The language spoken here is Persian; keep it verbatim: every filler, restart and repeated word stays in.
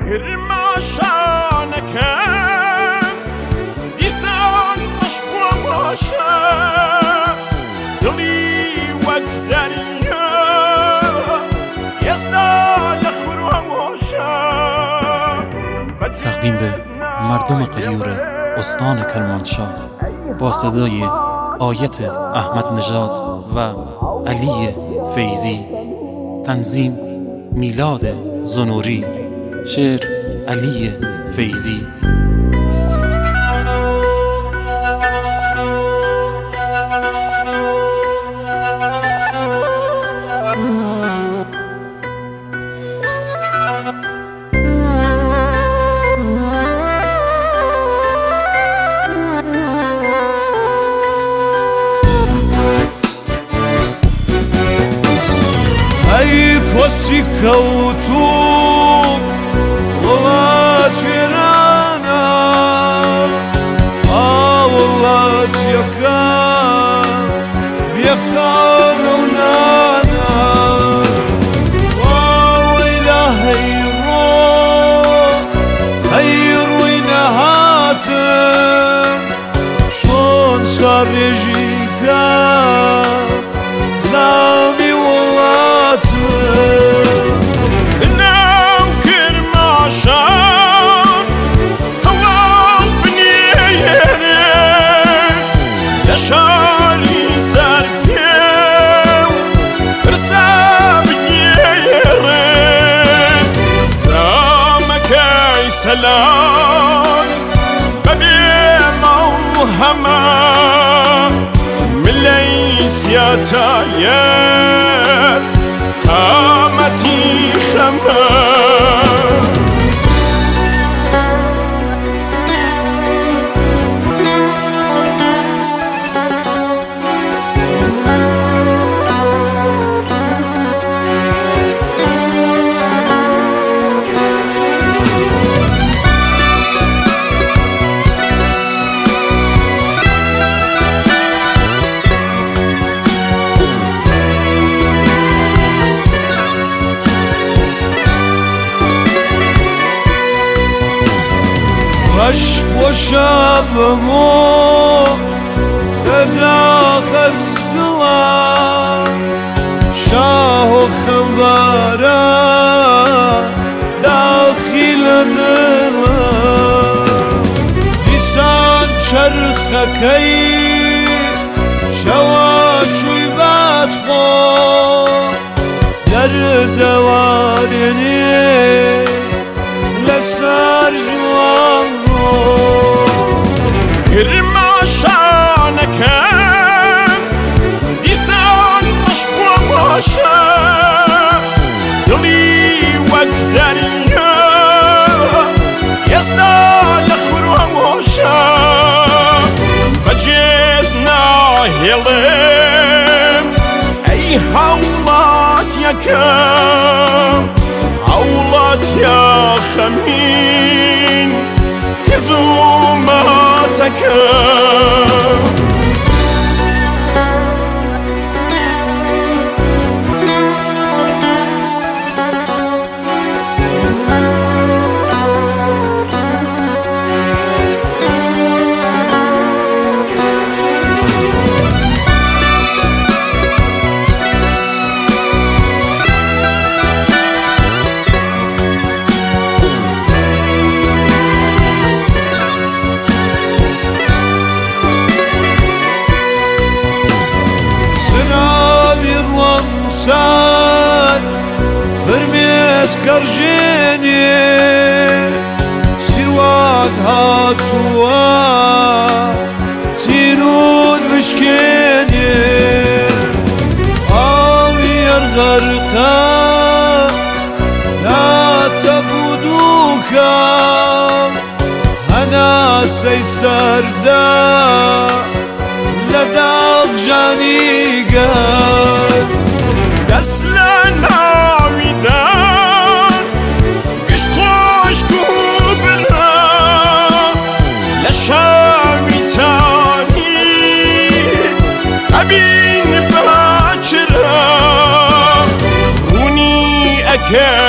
کرماشانەکەم دیسان ڕەش بووە واشە دڵی وەک دەریا ئێستا لە خوڕوە واشە. تقدیم به مردم غیور استان کرمانشاه با صدای آیت احمد نژاد و علی فیضی. تنظیم میلاد زنوری. شعر علی فیضی. کۆسی کەوتوو وڵات وێرانە ئاوڵاتیەکە بێخاڵ و نانە واوەی لە هەیڕۆ هەیڕووی نەهاتن چۆن ساڕێژیکە زامی سناو کرماشان هەواڵ بنێرێ لە شاری سەر پێو پرسا بگێڕێ زامەکەی سەلاس بەبێ ماڵ هەمە ملەی سیاتایەت قامەتی خەمە. ڕەش بۆ شەبمۆ لەداخەز دڵە شاهۆ خەمبارە داخی لە دڵە دیسان چەرخەکەی شەوە شووی بەدخۆ دەردەوارێنێ لەسەر جوان کرماشانەکەم دیسان ڕەش بووە واشە دڵی وەک دەریا ئێستا لە خوڕوە واشە بەجێت ناهێڵم ئەی هەوڵاتیەکەم هەوڵاتیا خەمین کە زووماتەکەم. سان فرمێس کەڕژێنێ سیروان هاتووە چیرود بشکێنێ ئاڵی ئەرغەرقە ناتە بودووکە هەناسەی سەردا لە داغ ژانیگەر دەست لە ناوی دەست گشت خۆشک و برا لە شاوی تانی ئەبین باچرا ڕوونی ئەکە